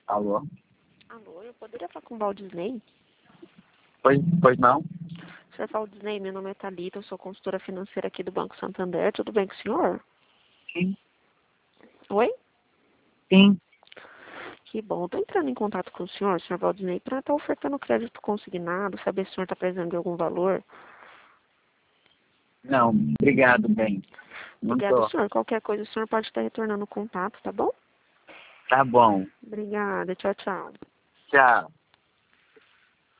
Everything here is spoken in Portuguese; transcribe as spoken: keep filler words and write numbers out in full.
Alô? Alô, eu poderia falar com o Valdisney? Pois, pois não? Senhor Valdisney, meu nome é Thalita, eu sou consultora financeira aqui do Banco Santander. Tudo bem com o senhor? Sim. Oi? Sim. Que bom. Estou entrando em contato com o senhor, senhor Valdisney, para estar ofertando crédito consignado, saber se o senhor está precisando de algum valor. Não, obrigado, bem. Não Obrigado, tô. senhor. Qualquer coisa, o senhor pode estar retornando o contato, tá bom? Tá bom. Obrigada. Tchau, tchau. Tchau.